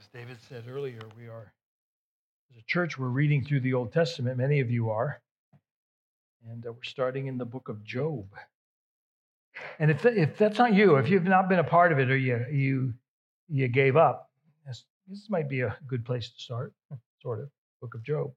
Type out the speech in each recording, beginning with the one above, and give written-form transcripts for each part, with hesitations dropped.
As David said earlier, as a church, we're reading through the Old Testament. Many of you are. And we're starting in the book of Job. And if that's not you, if you've not been a part of it, or you gave up, this might be a good place to start, sort of, book of Job.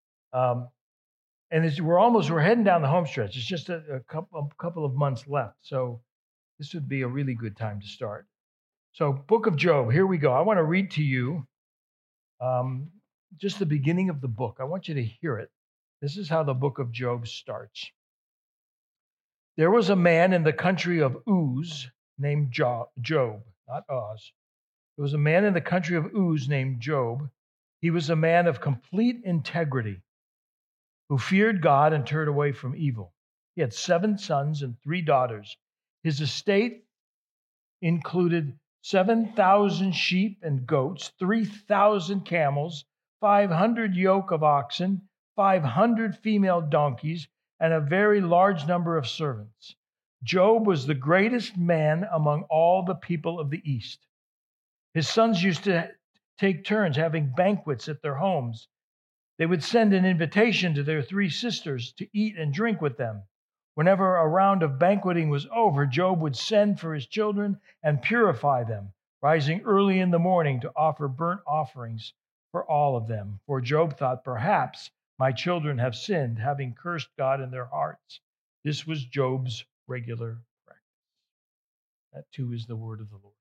And we're heading down the home stretch. It's just a couple of months left. So this would be a really good time to start. So book of Job, here we go. I want to read to you just the beginning of the book. I want you to hear it. This is how the book of Job starts. There was a man in the country of Uz named Job, not Oz. There was a man in the country of Uz named Job. He was a man of complete integrity who feared God and turned away from evil. He had 7 sons and 3 daughters. His estate included 7,000 sheep and goats, 3,000 camels, 500 yoke of oxen, 500 female donkeys, and a very large number of servants. Job was the greatest man among all the people of the East. His sons used to take turns having banquets at their homes. They would send an invitation to their 3 sisters to eat and drink with them. Whenever a round of banqueting was over, Job would send for his children and purify them, rising early in the morning to offer burnt offerings for all of them. For Job thought, perhaps my children have sinned, having cursed God in their hearts. This was Job's regular practice. That too is the word of the Lord.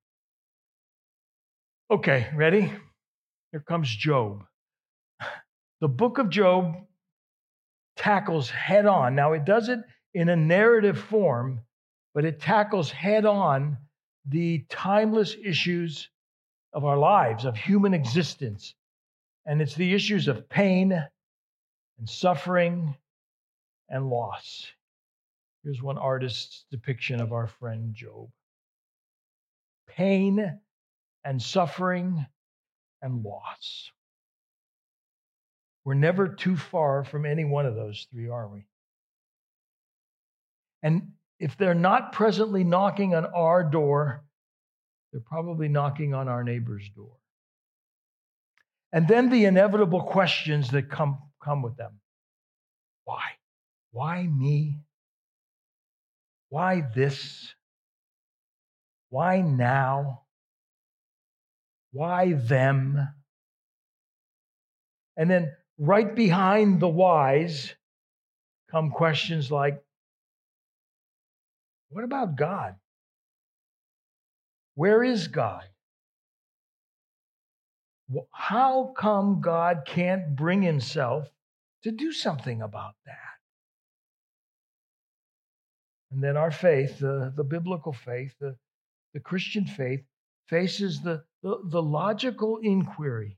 Okay, ready? Here comes Job. The book of Job tackles head on. Now, it does it in a narrative form, but it tackles head on the timeless issues of our lives, of human existence. And it's the issues of pain and suffering and loss. Here's one artist's depiction of our friend Job. Pain and suffering and loss. We're never too far from any one of those 3, are we? And if they're not presently knocking on our door, they're probably knocking on our neighbor's door. And then the inevitable questions that come with them. Why? Why me? Why this? Why now? Why them? And then right behind the whys come questions like, what about God? Where is God? How come God can't bring himself to do something about that? And then our faith, the biblical faith, the Christian faith, faces the logical inquiry.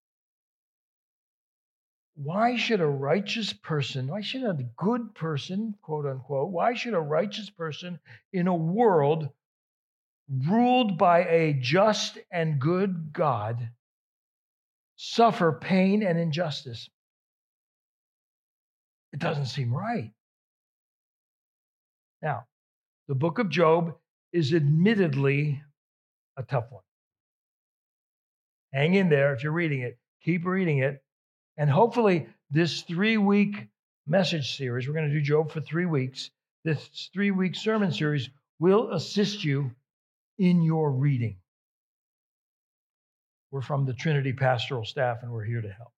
Why should a righteous person, why should a good person, quote unquote, why should a righteous person in a world ruled by a just and good God suffer pain and injustice? It doesn't seem right. Now, the book of Job is admittedly a tough one. Hang in there if you're reading it. Keep reading it. And hopefully this 3-week message series, we're going to do Job for 3 weeks, this 3-week sermon series will assist you in your reading. We're from the Trinity pastoral staff, and we're here to help.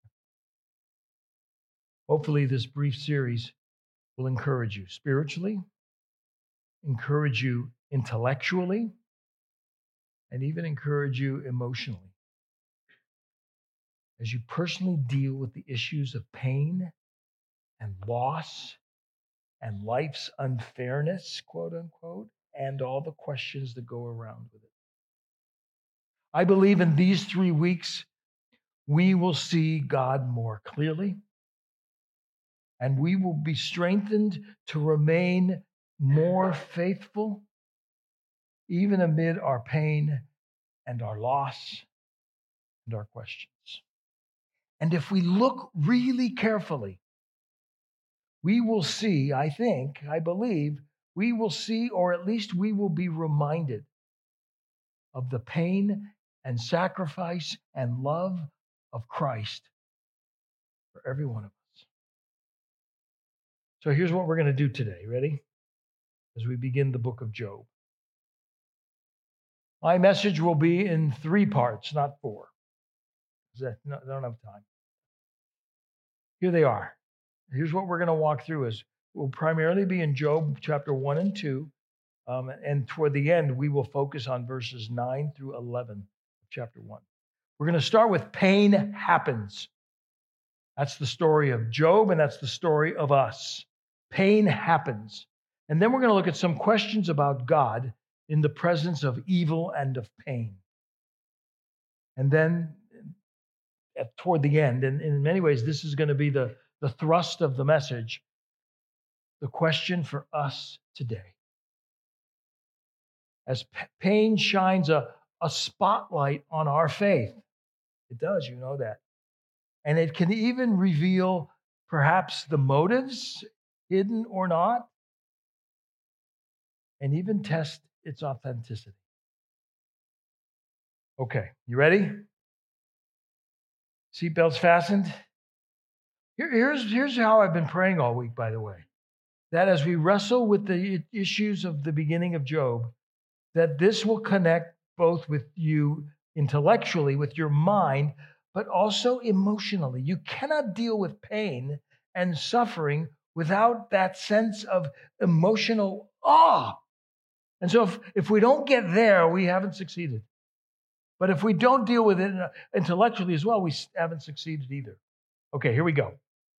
Hopefully this brief series will encourage you spiritually, encourage you intellectually, and even encourage you emotionally as you personally deal with the issues of pain and loss and life's unfairness, quote unquote, and all the questions that go around with it. I believe in these 3 weeks, we will see God more clearly, and we will be strengthened to remain more faithful, even amid our pain and our loss and our questions. And if we look really carefully, we will see, I believe, we will see, or at least we will be reminded of the pain and sacrifice and love of Christ for every one of us. So here's what we're going to do today. Ready? As we begin the book of Job. My message will be in 3 parts, not 4. I don't have time. Here they are. Here's what we're going to walk through. We'll primarily be in Job chapter 1 and 2. And toward the end, we will focus on verses 9 through 11 of chapter 1. We're going to start with pain happens. That's the story of Job, and that's the story of us. Pain happens. And then we're going to look at some questions about God in the presence of evil and of pain. And then toward the end, and in many ways, this is going to be the thrust of the message, the question for us today. As pain shines a spotlight on our faith. It does, you know that. And it can even reveal perhaps the motives, hidden or not, and even test its authenticity. Okay, you ready? Seatbelts fastened? Here's how I've been praying all week, by the way. That as we wrestle with the issues of the beginning of Job, that this will connect both with you intellectually, with your mind, but also emotionally. You cannot deal with pain and suffering without that sense of emotional awe. And so if we don't get there, we haven't succeeded. But if we don't deal with it intellectually as well, we haven't succeeded either. Okay, here we go.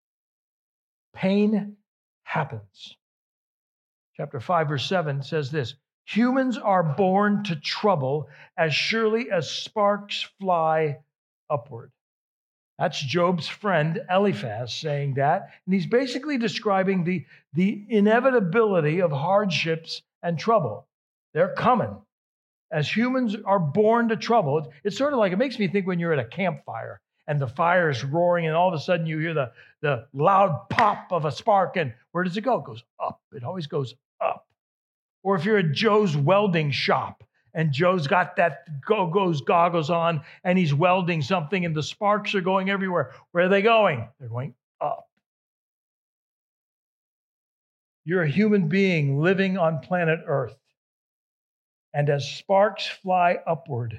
Pain happens. Chapter 5, verse 7 says this: humans are born to trouble as surely as sparks fly upward. That's Job's friend Eliphaz saying that. And he's basically describing the inevitability of hardships and trouble. They're coming. As humans are born to trouble, it's sort of like, it makes me think when you're at a campfire and the fire is roaring and all of a sudden you hear the loud pop of a spark, and where does it go? It goes up. It always goes up. Or if you're at Joe's welding shop and Joe's got that goggles on and he's welding something and the sparks are going everywhere. Where are they going? They're going up. You're a human being living on planet Earth. And as sparks fly upward,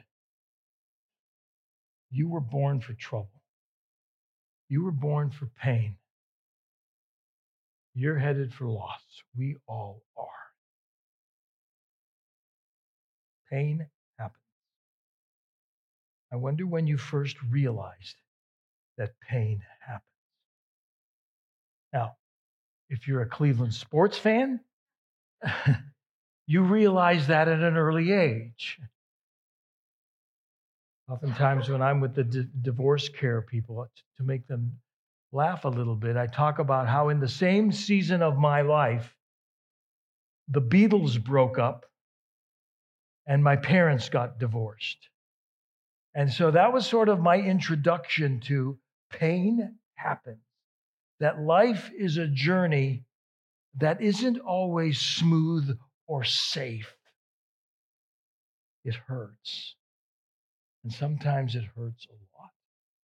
you were born for trouble. You were born for pain. You're headed for loss. We all are. Pain happens. I wonder when you first realized that pain happens. Now, if you're a Cleveland sports fan, you realize that at an early age. Oftentimes when I'm with the divorce care people, to make them laugh a little bit, I talk about how in the same season of my life, the Beatles broke up and my parents got divorced. And so that was sort of my introduction to pain happens. That life is a journey that isn't always smooth or safe. It hurts. And sometimes it hurts a lot.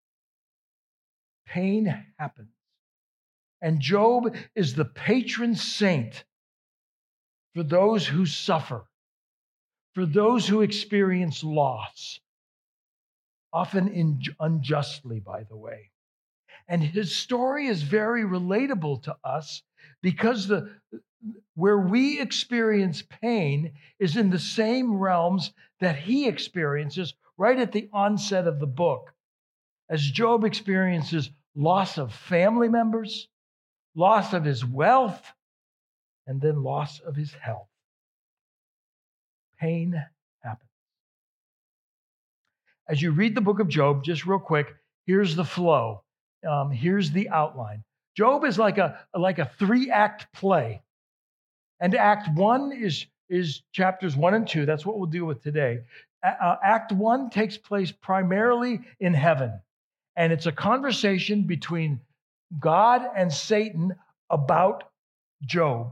Pain happens. And Job is the patron saint for those who suffer, for those who experience loss, often unjustly, by the way. And his story is very relatable to us because where we experience pain is in the same realms that he experiences right at the onset of the book. As Job experiences loss of family members, loss of his wealth, and then loss of his health. Pain happens. As you read the book of Job, just real quick, here's the flow. Here's the outline. Job is like a 3-act play. And Act 1 is chapters 1 and 2. That's what we'll deal with today. Act 1 takes place primarily in heaven. And it's a conversation between God and Satan about Job.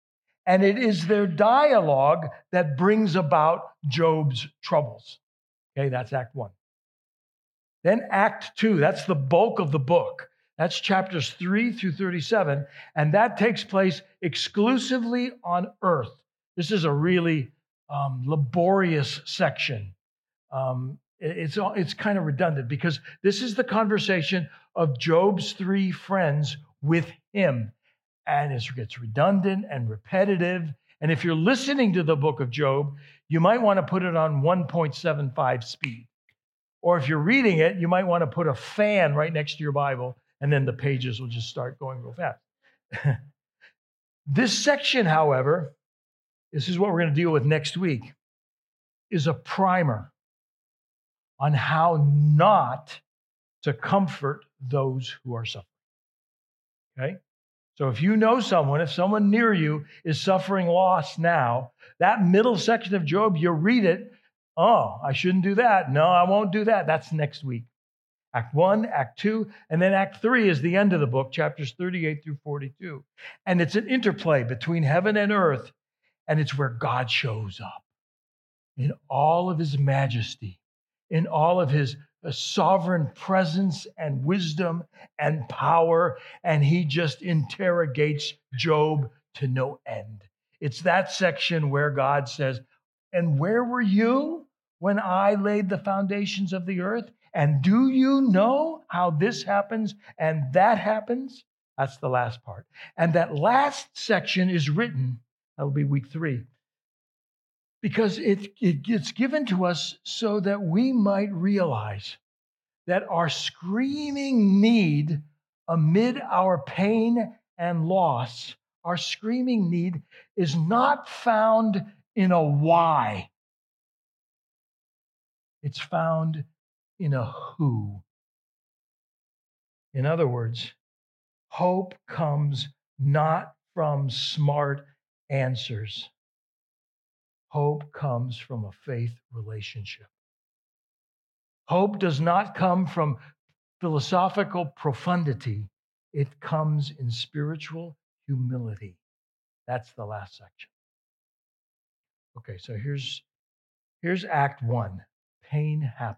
And it is their dialogue that brings about Job's troubles. Okay, that's Act 1. Then Act 2, that's the bulk of the book. That's chapters 3 through 37, and that takes place exclusively on earth. This is a really laborious section. It's kind of redundant because this is the conversation of Job's three friends with him. And it gets redundant and repetitive. And if you're listening to the book of Job, you might want to put it on 1.75 speed. Or if you're reading it, you might want to put a fan right next to your Bible, and then the pages will just start going real fast. This section, however, this is what we're going to deal with next week, is a primer on how not to comfort those who are suffering. Okay? So if you know someone, if someone near you is suffering loss now, that middle section of Job, you read it, oh, I shouldn't do that. No, I won't do that. That's next week. Act 1, Act 2, and then Act 3 is the end of the book, chapters 38 through 42. And it's an interplay between heaven and earth, and it's where God shows up in all of his majesty, in all of his sovereign presence and wisdom and power, and he just interrogates Job to no end. It's that section where God says, and where were you when I laid the foundations of the earth? And do you know how this happens and that happens? That's the last part. And that last section is written, that'll be week 3, because it gets given to us so that we might realize that our screaming need amid our pain and loss, our screaming need is not found in a why. It's found in a who. In other words, hope comes not from smart answers. Hope comes from a faith relationship. Hope does not come from philosophical profundity. It comes in spiritual humility. That's the last section. Okay, so here's Act 1. Pain happens.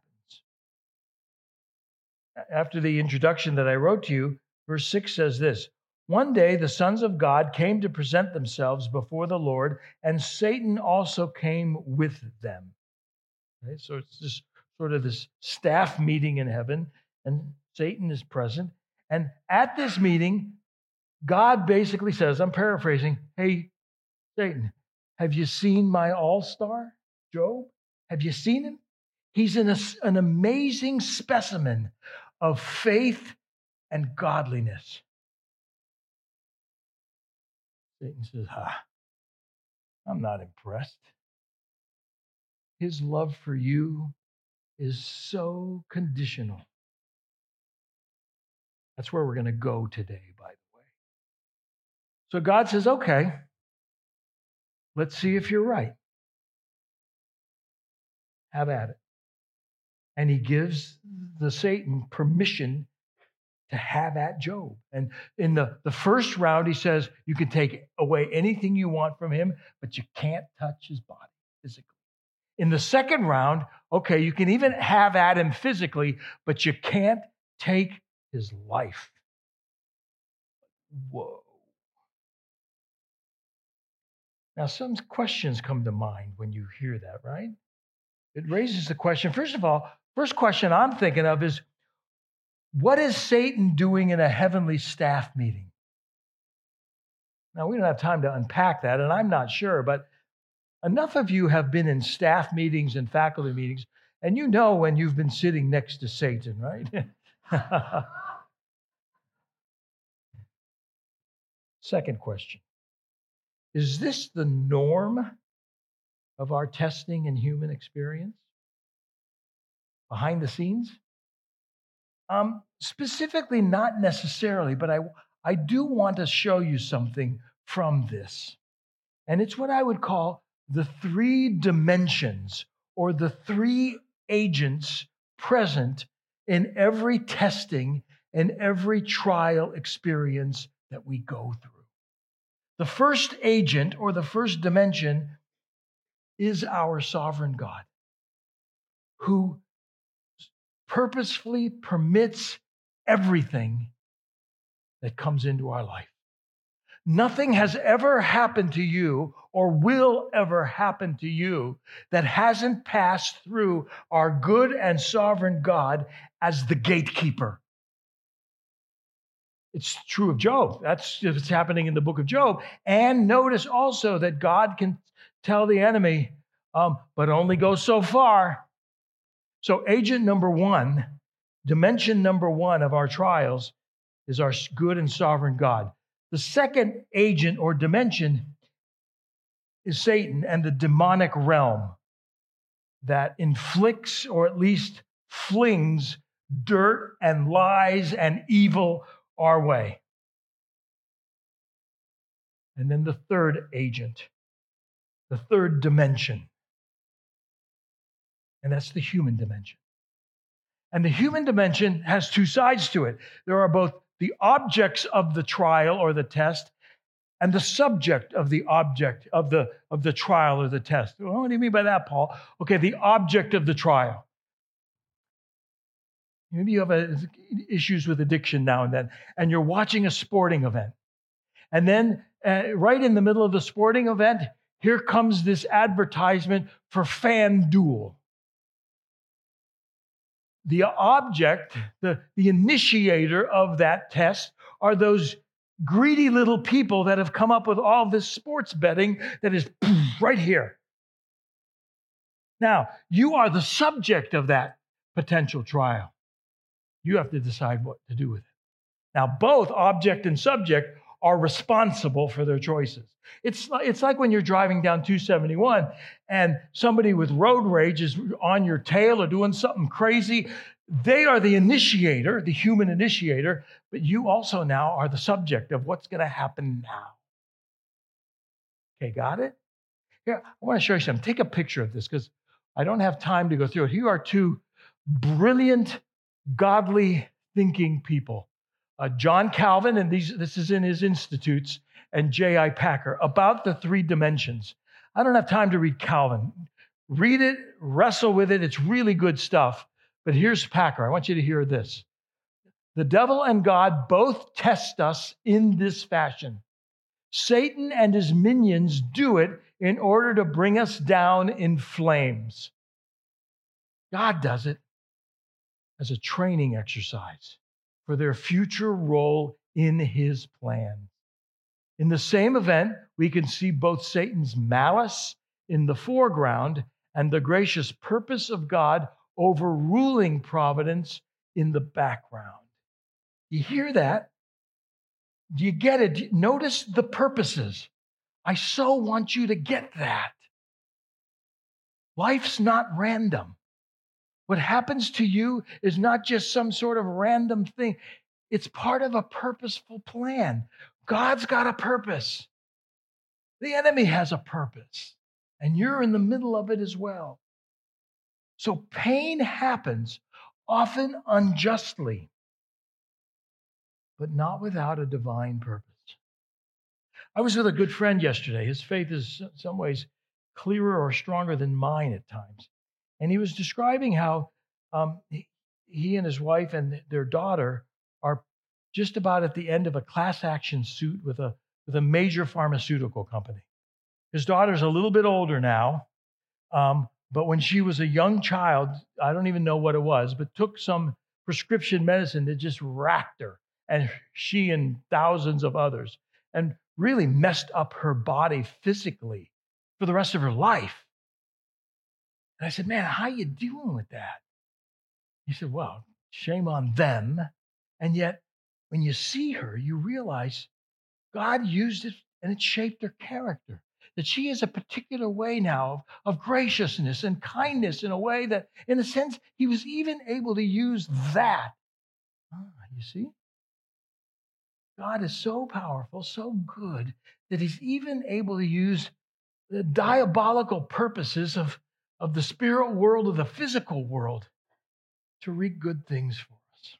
After the introduction that I wrote to you, verse 6 says this: one day the sons of God came to present themselves before the Lord, and Satan also came with them. Okay, so it's just sort of this staff meeting in heaven, and Satan is present. And at this meeting, God basically says, I'm paraphrasing, hey, Satan, have you seen my all-star, Job? Have you seen him? He's an amazing specimen of faith and godliness. Satan says, I'm not impressed. His love for you is so conditional. That's where we're going to go today, by the way. So God says, okay, let's see if you're right. Have at it. And he gives the Satan permission to have at Job. And in the first round, he says, you can take away anything you want from him, but you can't touch his body physically. In the second round, okay, you can even have at him physically, but you can't take his life. Whoa. Now, some questions come to mind when you hear that, right? It raises the question, first of all, first question I'm thinking of is, what is Satan doing in a heavenly staff meeting? Now, we don't have time to unpack that, and I'm not sure, but enough of you have been in staff meetings and faculty meetings, and you know when you've been sitting next to Satan, right? Second question. Is this the norm of our testing and human experience? Behind the scenes? Specifically, not necessarily, but I do want to show you something from this. And it's what I would call the 3 dimensions or the 3 agents present in every testing and every trial experience that we go through. The first agent or the first dimension is our sovereign God, who purposefully permits everything that comes into our life. Nothing has ever happened to you or will ever happen to you that hasn't passed through our good and sovereign God as the gatekeeper. It's true of Job. That's what's happening in the book of Job. And notice also that God can tell the enemy, but only go so far. So agent number one, dimension number one of our trials is our good and sovereign God. The second agent or dimension is Satan and the demonic realm that inflicts or at least flings dirt and lies and evil our way. And then the third agent, the third dimension, and that's the human dimension. And the human dimension has two sides to it. There are both the objects of the trial or the test and the subject of the object of the trial or the test. Well, what do you mean by that, Paul? Okay, the object of the trial. Maybe you have issues with addiction now and then, and you're watching a sporting event. And then right in the middle of the sporting event, here comes this advertisement for FanDuel. The object, the initiator of that test are those greedy little people that have come up with all this sports betting that is right here. Now, you are the subject of that potential trial. You have to decide what to do with it. Now, both object and subject are responsible for their choices. It's like when you're driving down 271 and somebody with road rage is on your tail or doing something crazy. They are the initiator, the human initiator, but you also now are the subject of what's going to happen now. Okay, got it? Here, I want to show you something. Take a picture of this because I don't have time to go through it. Here are two brilliant, godly thinking people. John Calvin, and this is in his Institutes, and J.I. Packer, about the three dimensions. I don't have time to read Calvin. Read it, wrestle with it. It's really good stuff. But here's Packer. I want you to hear this. The devil and God both test us in this fashion. Satan and his minions do it in order to bring us down in flames. God does it as a training exercise for their future role in his plan. In the same event, we can see both Satan's malice in the foreground and the gracious purpose of God overruling providence in the background. You hear that? Do you get it? Notice the purposes. I so want you to get that. Life's not random. What happens to you is not just some sort of random thing. It's part of a purposeful plan. God's got a purpose. The enemy has a purpose, and you're in the middle of it as well. So pain happens, often unjustly, but not without a divine purpose. I was with a good friend yesterday. His faith is in some ways clearer or stronger than mine at times. And he was describing how he and his wife and their daughter are just about at the end of a class action suit with a major pharmaceutical company. His daughter's a little bit older now, but when she was a young child, I don't even know what it was, but took some prescription medicine that just racked her, and she and thousands of others, and really messed up her body physically for the rest of her life. And I said, man, how are you dealing with that? He said, well, shame on them. And yet, when you see her, you realize God used it and it shaped her character. That she is a particular way now of graciousness and kindness in a way that, in a sense, he was even able to use that. You see? God is so powerful, so good, that he's even able to use the diabolical purposes of the spirit world, of the physical world, to wreak good things for us.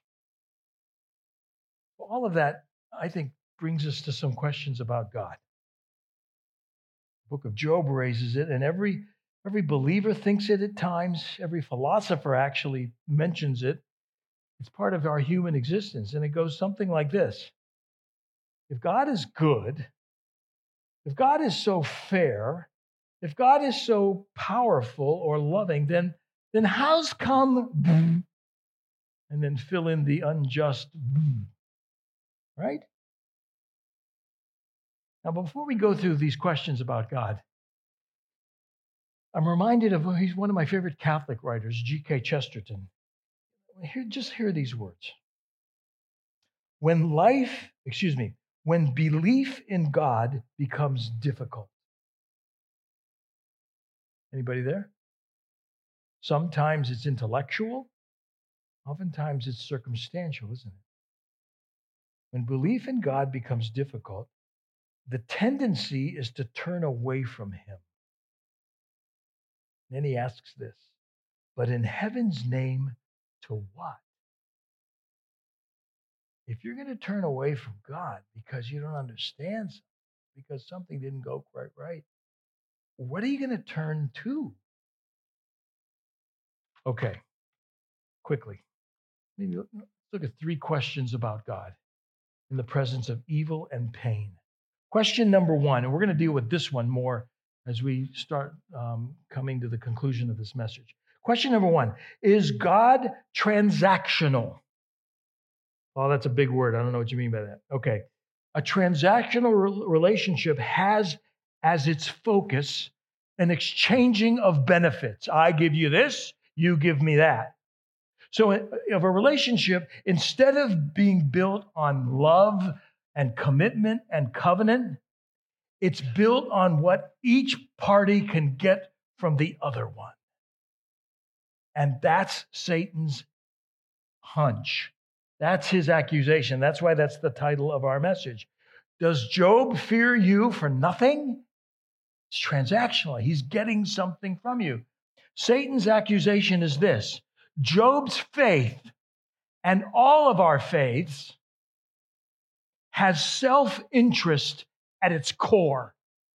Well, all of that, I think, brings us to some questions about God. The book of Job raises it, and every Every believer thinks it at times. Every philosopher actually mentions it. It's part of our human existence. And it goes something like this. If God is good, if God is so fair, if God is so powerful or loving, then how's come and then fill in the unjust, right? Now, before we go through these questions about God, I'm reminded of he's one of my favorite Catholic writers, G.K. Chesterton. Just hear these words. When belief in God becomes difficult. Anybody there? Sometimes it's intellectual. Oftentimes it's circumstantial, isn't it? When belief in God becomes difficult, the tendency is to turn away from him. Then he asks this, but in heaven's name, to what? If you're going to turn away from God because you don't understand something, because something didn't go quite right, what are you going to turn to? Okay, quickly. Maybe let's look at 3 questions about God in the presence of evil and pain. Question number 1, and we're going to deal with this one more as we start coming to the conclusion of this message. Question number 1, is God transactional? Oh, that's a big word. I don't know what you mean by that. Okay. A transactional relationship has as its focus an exchanging of benefits. I give you this, you give me that. So of a relationship, instead of being built on love and commitment and covenant, it's built on what each party can get from the other one. And that's Satan's hunch. That's his accusation. That's why that's the title of our message. Does Job fear you for nothing? It's transactional. He's getting something from you. Satan's accusation is this: Job's faith and all of our faiths has self-interest at its core.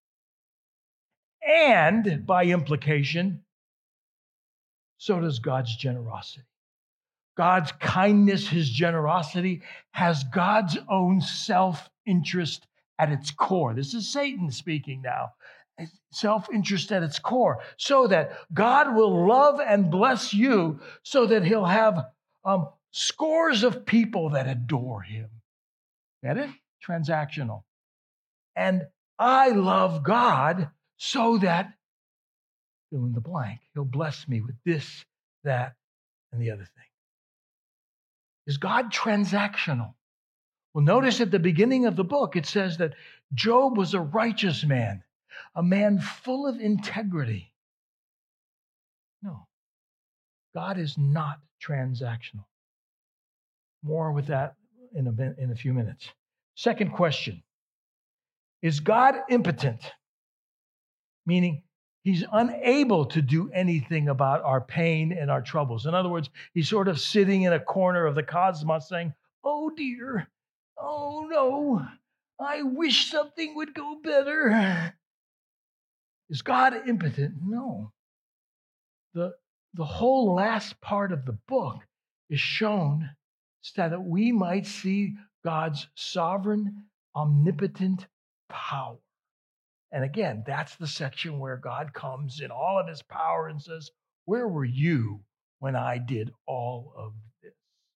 And by implication, so does God's generosity. God's kindness, his generosity, has God's own self-interest at its core. This is Satan speaking now. Self-interest at its core, so that God will love and bless you, so that he'll have scores of people that adore him. Get it? Transactional. And I love God so that, fill in the blank, he'll bless me with this, that, and the other thing. Is God transactional? Well, notice at the beginning of the book, it says that Job was a righteous man, a man full of integrity. No, God is not transactional. More with that in a few minutes. Second question, is God impotent? Meaning he's unable to do anything about our pain and our troubles. In other words, he's sort of sitting in a corner of the cosmos saying, oh dear, oh no, I wish something would go better. Is God impotent? No. The whole last part of the book is shown so that we might see God's sovereign, omnipotent power. And again, that's the section where God comes in all of his power and says, where were you when I did all of this?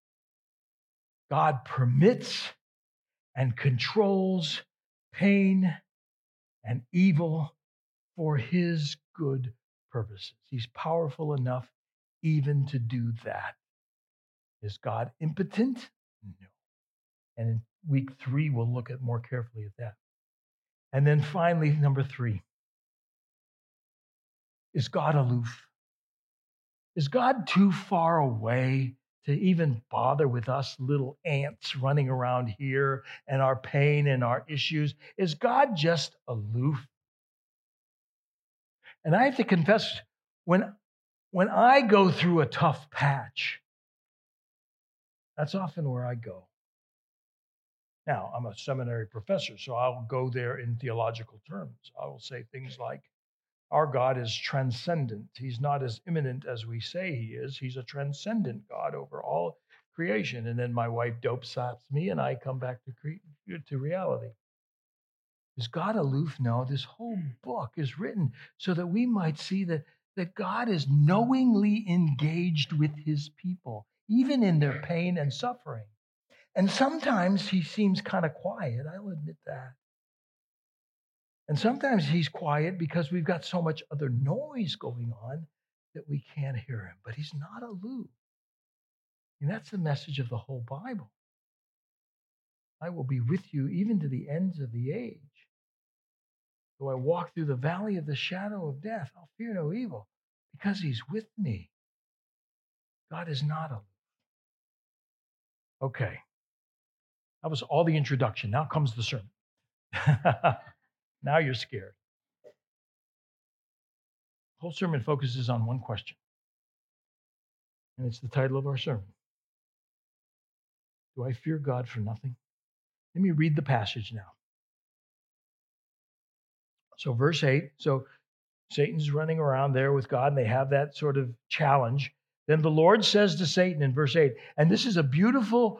God permits and controls pain and evil for his good purposes. He's powerful enough even to do that. Is God impotent? No. And in week 3, we'll look at more carefully at that. And then finally, number 3, is God aloof? Is God too far away to even bother with us little ants running around here and our pain and our issues? Is God just aloof? And I have to confess, when I go through a tough patch, that's often where I go. Now, I'm a seminary professor, so I'll go there in theological terms. I will say things like, Our God is transcendent. He's not as immanent as we say he is. He's a transcendent God over all creation. And then my wife dope slaps me and I come back to reality. Is God aloof? No, this whole book is written so that we might see that God is knowingly engaged with his people, even in their pain and suffering. And sometimes he seems kind of quiet, I'll admit that. And sometimes he's quiet because we've got so much other noise going on that we can't hear him. But he's not aloof. And that's the message of the whole Bible. I will be with you even to the ends of the age. Though I walk through the valley of the shadow of death, I'll fear no evil because he's with me. God is not aloof. Okay. That was all the introduction. Now comes the sermon. Now you're scared. The whole sermon focuses on one question. And it's the title of our sermon. Do I fear God for nothing? Let me read the passage now. So verse 8, so Satan's running around there with God, and they have that sort of challenge. Then the Lord says to Satan in verse 8, and this is a beautiful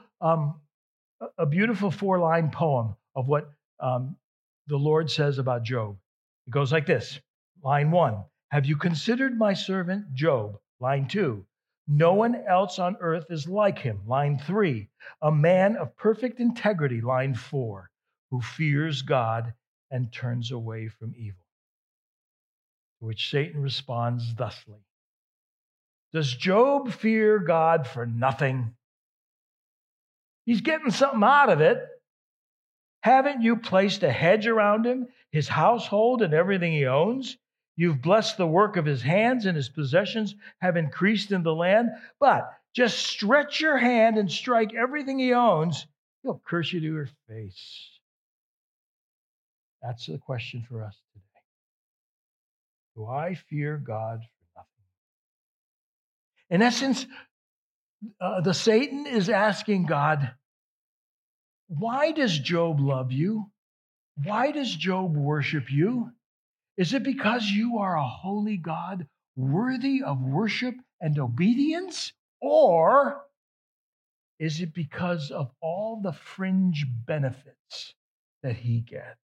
4-line poem of what the Lord says about Job. It goes like this. Line 1, have you considered my servant Job? Line 2, no one else on earth is like him. Line 3, a man of perfect integrity. Line 4, who fears God and turns away from evil. To which Satan responds thusly. Does Job fear God for nothing? He's getting something out of it. Haven't you placed a hedge around him, his household, and everything he owns? You've blessed the work of his hands, and his possessions have increased in the land. But just stretch your hand and strike everything he owns, he'll curse you to your face. That's the question for us today. Do I fear God for nothing? In essence, the Satan is asking God, why does Job love you? Why does Job worship you? Is it because you are a holy God worthy of worship and obedience? Or is it because of all the fringe benefits that he gets?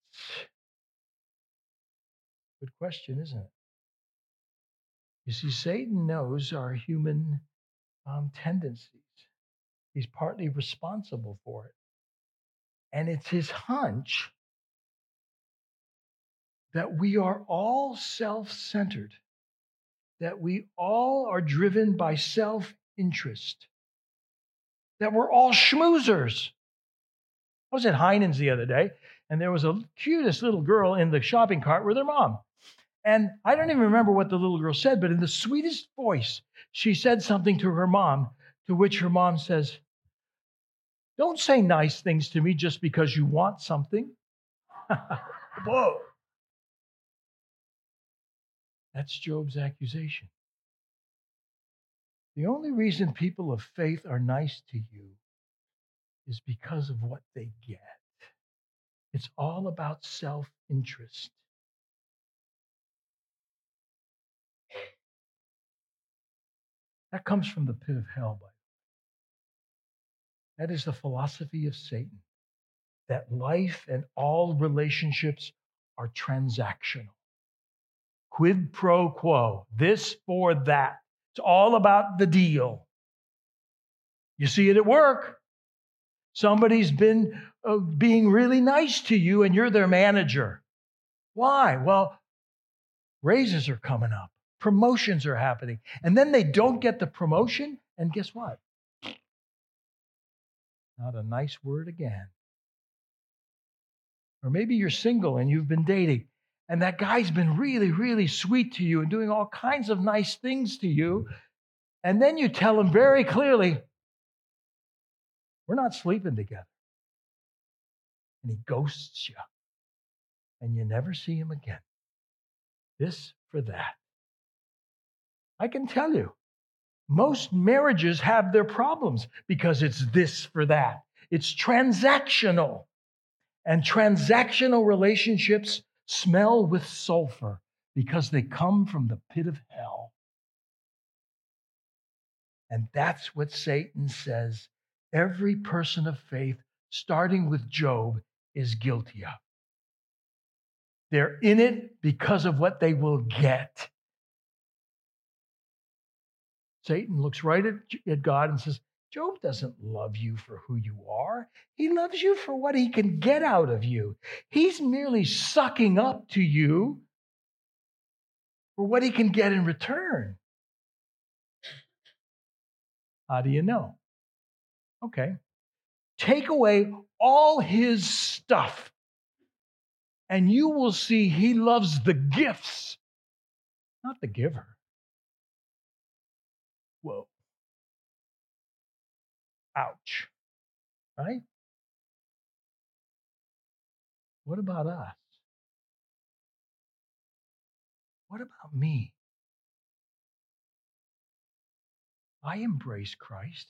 Good question, isn't it? You see, Satan knows our human tendencies. He's partly responsible for it. And it's his hunch that we are all self-centered, that we all are driven by self-interest, that we're all schmoozers. I was at Heinen's the other day, and there was a cutest little girl in the shopping cart with her mom. And I don't even remember what the little girl said, but in the sweetest voice, she said something to her mom, to which her mom says, don't say nice things to me just because you want something. Whoa. That's Job's accusation. The only reason people of faith are nice to you is because of what they get. It's all about self-interest. That comes from the pit of hell, by the way. That is the philosophy of Satan, that life and all relationships are transactional. Quid pro quo, this for that. It's all about the deal. You see it at work. Somebody's been being really nice to you and you're their manager. Why? Well, raises are coming up. Promotions are happening. And then they don't get the promotion. And guess what? Not a nice word again. Or maybe you're single and you've been dating. And that guy's been really, really sweet to you and doing all kinds of nice things to you. And then you tell him very clearly, we're not sleeping together. And he ghosts you. And you never see him again. This for that. I can tell you, most marriages have their problems because it's this for that. It's transactional. And transactional relationships smell with sulfur because they come from the pit of hell. And that's what Satan says every person of faith, starting with Job, is guilty of. They're in it because of what they will get. Satan looks right at God and says, Job doesn't love you for who you are. He loves you for what he can get out of you. He's merely sucking up to you for what he can get in return. How do you know? Okay. Take away all his stuff, and you will see he loves the gifts, not the giver. Whoa. Ouch. Right? What about us? What about me? I embrace Christ.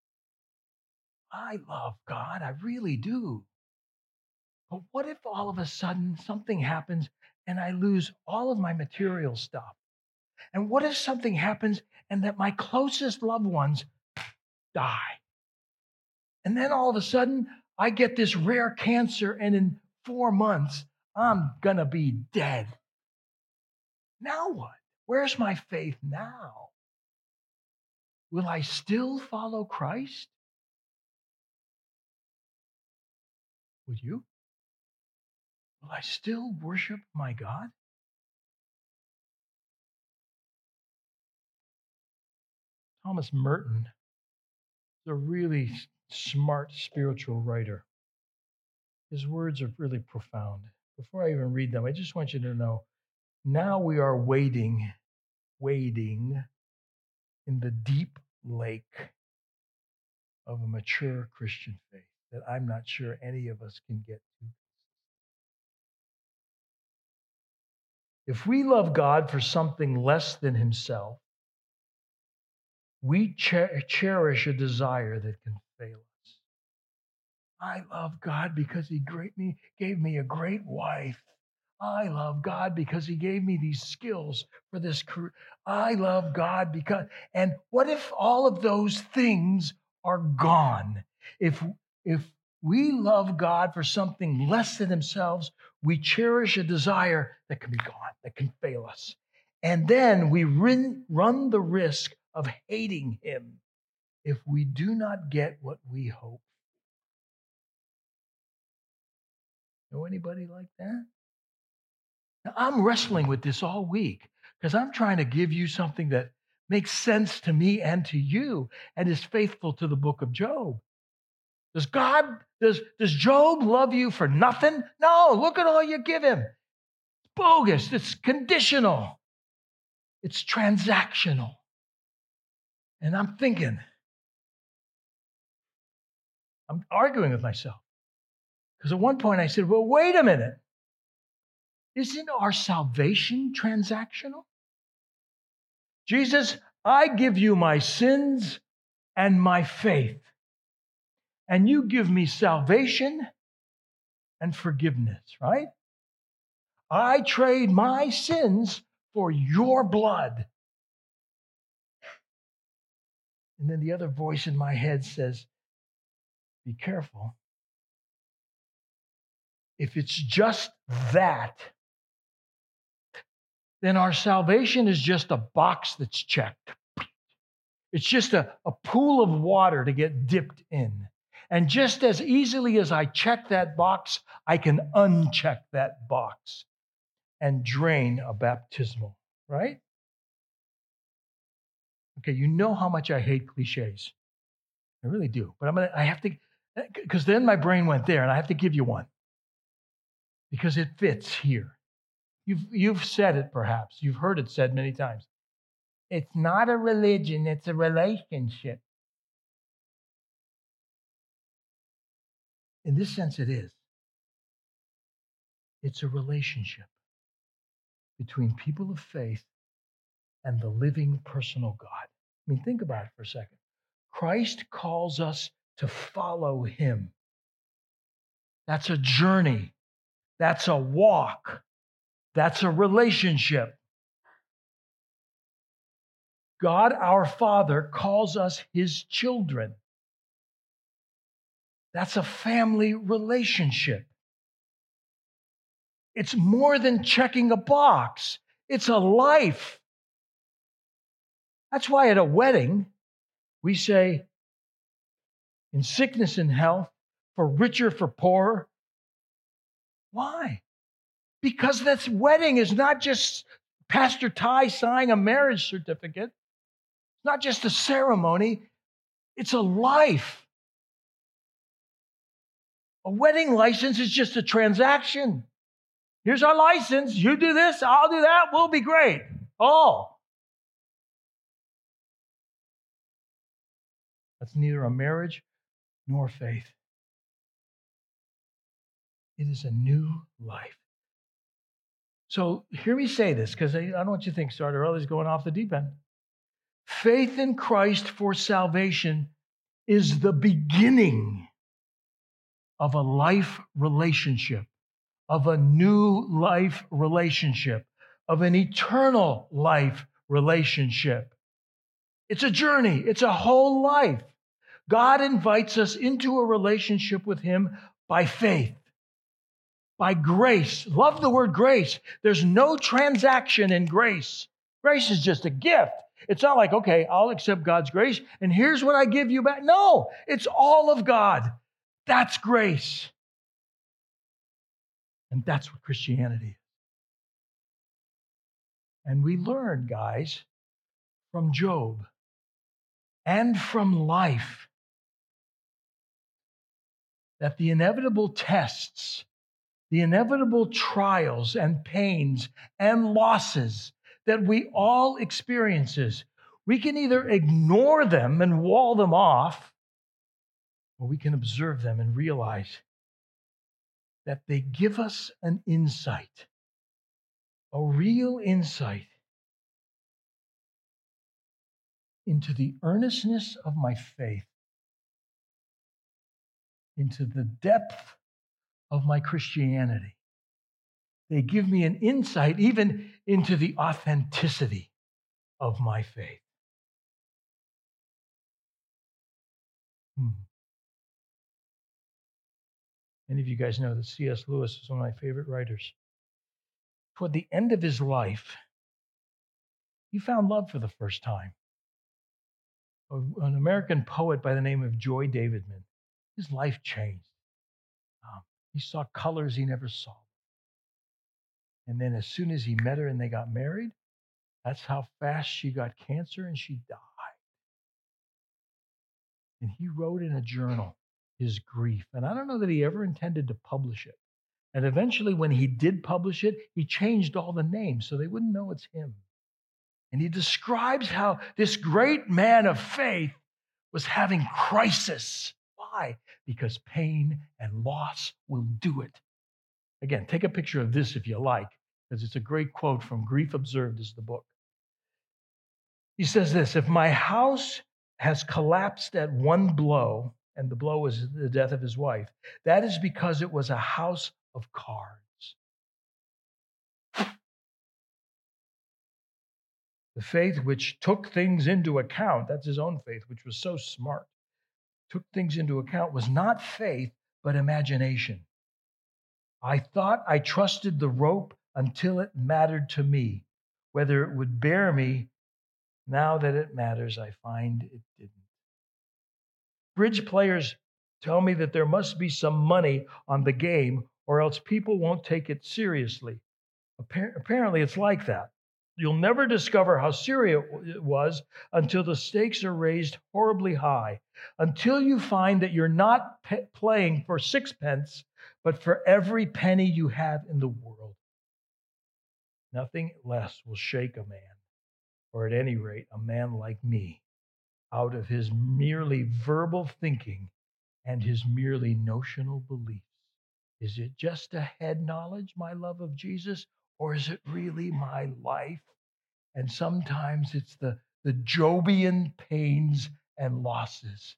I love God. I really do. But what if all of a sudden something happens and I lose all of my material stuff? And what if something happens and that my closest loved ones die? And then all of a sudden I get this rare cancer, and in 4 months, I'm going to be dead. Now what? Where's my faith now? Will I still follow Christ? Would you? Will I still worship my God? Thomas Merton is a really smart spiritual writer. His words are really profound. Before I even read them, I just want you to know, now we are wading in the deep lake of a mature Christian faith that I'm not sure any of us can get to. If we love God for something less than himself, we cherish a desire that can fail us. I love God because he gave me a great wife. I love God because he gave me these skills for this career. I love God because, and what if all of those things are gone? If we love God for something less than themselves, we cherish a desire that can be gone, that can fail us. And then we run the risk of hating him if we do not get what we hope. Know anybody like that? Now, I'm wrestling with this all week because I'm trying to give you something that makes sense to me and to you and is faithful to the book of Job. Does Job love you for nothing? No, look at all you give him. It's bogus. It's conditional. It's transactional. And I'm arguing with myself. Because at one point I said, well, wait a minute. Isn't our salvation transactional? Jesus, I give you my sins and my faith. And you give me salvation and forgiveness, right? I trade my sins for your blood. And then the other voice in my head says, be careful. If it's just that, then our salvation is just a box that's checked. It's just a pool of water to get dipped in. And just as easily as I check that box, I can uncheck that box and drain a baptismal, right? Okay, you know how much I hate cliches. I really do. But I have to, because then my brain went there, and I have to give you one. Because it fits here. You've said it perhaps. You've heard it said many times. It's not a religion, it's a relationship. In this sense, it is. It's a relationship between people of faith and the living personal God. I mean, think about it for a second. Christ calls us to follow him. That's a journey. That's a walk. That's a relationship. God, our Father, calls us his children. That's a family relationship. It's more than checking a box. It's a life. That's why at a wedding, we say, in sickness and health, for richer, for poorer. Why? Because that wedding is not just Pastor Ty signing a marriage certificate. It's not just a ceremony. It's a life. A wedding license is just a transaction. Here's our license. You do this, I'll do that. We'll be great. Oh. That's neither a marriage nor faith. It is a new life. So hear me say this, because I don't want you to think Starter Early is going off the deep end. Faith in Christ for salvation is the beginning of a life relationship, of a new life relationship, of an eternal life relationship. It's a journey. It's a whole life. God invites us into a relationship with him by faith, by grace. Love the word grace. There's no transaction in grace. Grace is just a gift. It's not like, okay, I'll accept God's grace, and here's what I give you back. No, it's all of God. That's grace. And that's what Christianity is. And we learn, guys, from Job and from life that the inevitable tests, the inevitable trials and pains and losses that we all experiences, we can either ignore them and wall them off, or we can observe them and realize that they give us an insight, a real insight into the earnestness of my faith, into the depth of my Christianity. They give me an insight even into the authenticity of my faith. Many of you guys know that C.S. Lewis is one of my favorite writers. Toward the end of his life, he found love for the first time. An American poet by the name of Joy Davidman. His life changed. He saw colors he never saw. And then as soon as he met her and they got married, that's how fast she got cancer and she died. And he wrote in a journal his grief. And I don't know that he ever intended to publish it. And eventually, when he did publish it, he changed all the names so they wouldn't know it's him. And he describes how this great man of faith was having crisis. Why? Because pain and loss will do it. Again, take a picture of this if you like, because it's a great quote from Grief Observed is the book. He says this: if my house has collapsed at one blow, and the blow was the death of his wife, that is because it was a house of cards. The faith which took things into account, that's his own faith, which was so smart, took things into account, was not faith, but imagination. I thought I trusted the rope until it mattered to me. Whether it would bear me, now that it matters, I find it didn't. Bridge players tell me that there must be some money on the game, or else people won't take it seriously. Apparently, it's like that. You'll never discover how serious it was until the stakes are raised horribly high, until you find that you're not playing for sixpence, but for every penny you have in the world. Nothing less will shake a man, or at any rate, a man like me, out of his merely verbal thinking and his merely notional beliefs. Is it just a head knowledge, my love of Jesus, or is it really my life? And sometimes it's the Jobian pains and losses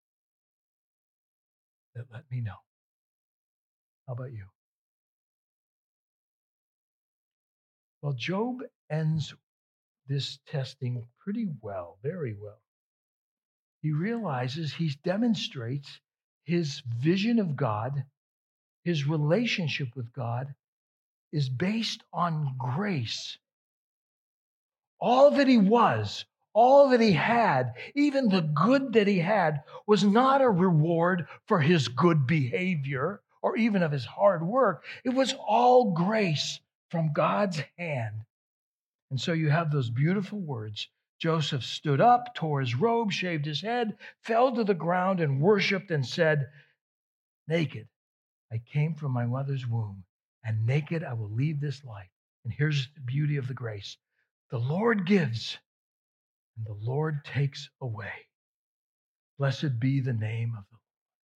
that let me know. How about you? Well, Job ends this testing pretty well, very well. He realizes he demonstrates his vision of God, his relationship with God is based on grace. All that he was, all that he had, even the good that he had, was not a reward for his good behavior or even of his hard work. It was all grace from God's hand. And so you have those beautiful words. Joseph stood up, tore his robe, shaved his head, fell to the ground and worshiped and said, naked I came from my mother's womb, and naked I will leave this life. And here's the beauty of the grace. The Lord gives, and the Lord takes away. Blessed be the name of the Lord.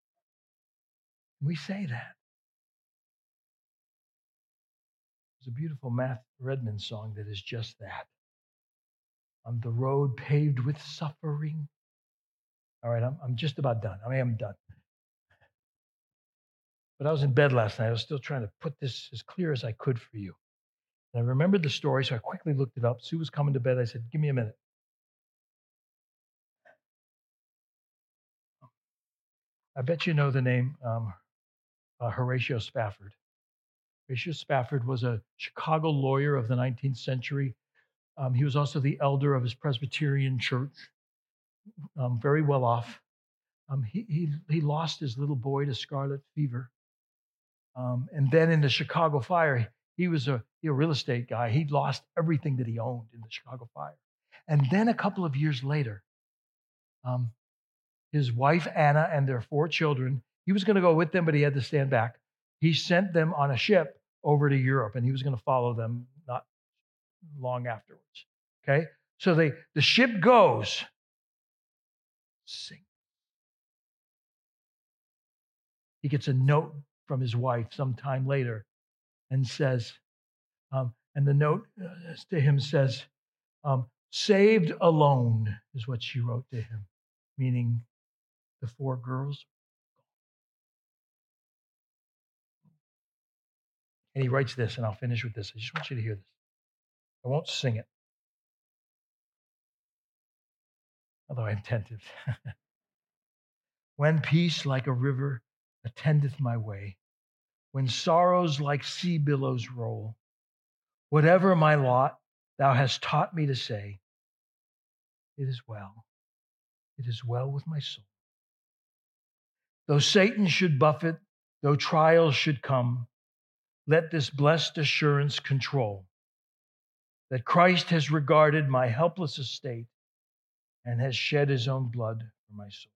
We say that. There's a beautiful Matt Redman song that is just that. On the road paved with suffering. All right, I'm just about done. I am done. But I was in bed last night. I was still trying to put this as clear as I could for you. And I remembered the story, so I quickly looked it up. Sue was coming to bed. I said, give me a minute. I bet you know the name Horatio Spafford. Horatio Spafford was a Chicago lawyer of the 19th century. He was also the elder of his Presbyterian church, very well off. He lost his little boy to scarlet fever. And then in the Chicago fire, he was a real estate guy. He lost everything that he owned in the Chicago fire. And then a couple of years later, his wife, Anna, and their 4 children, he was going to go with them, but he had to stand back. He sent them on a ship over to Europe, and he was going to follow them not long afterwards. Okay? So the ship goes, sink. He gets a note from his wife sometime later and says, and the note to him says, saved alone is what she wrote to him, meaning the 4 girls. And he writes this, and I'll finish with this. I just want you to hear this. I won't sing it, although I'm tempted. When peace like a river attendeth my way, when sorrows like sea billows roll, whatever my lot, thou hast taught me to say, it is well. It is well with my soul. Though Satan should buffet, though trials should come, let this blessed assurance control that Christ has regarded my helpless estate and has shed his own blood for my soul.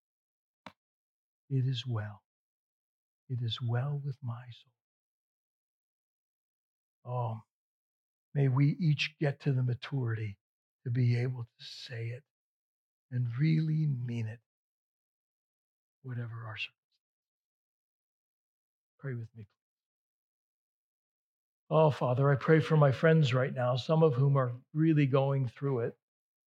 It is well. It is well with my soul. Oh, may we each get to the maturity to be able to say it and really mean it, whatever our circumstances. Pray with me. Oh, Father, I pray for my friends right now, some of whom are really going through it.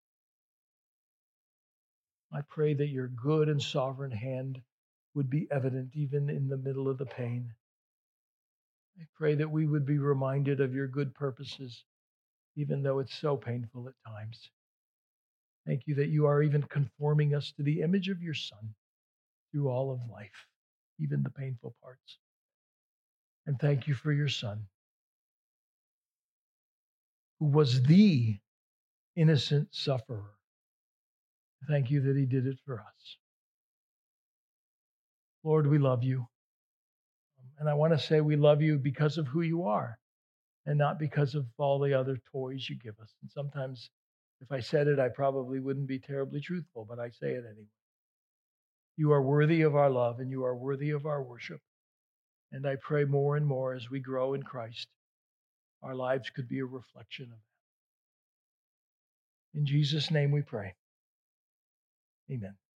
I pray that your good and sovereign hand would be evident even in the middle of the pain. I pray that we would be reminded of your good purposes, even though it's so painful at times. Thank you that you are even conforming us to the image of your Son through all of life, even the painful parts. And thank you for your Son, who was the innocent sufferer. Thank you that he did it for us. Lord, we love you. And I want to say we love you because of who you are and not because of all the other toys you give us. And sometimes if I said it, I probably wouldn't be terribly truthful, but I say it anyway. You are worthy of our love and you are worthy of our worship. And I pray more and more as we grow in Christ, our lives could be a reflection of that. In Jesus' name we pray. Amen.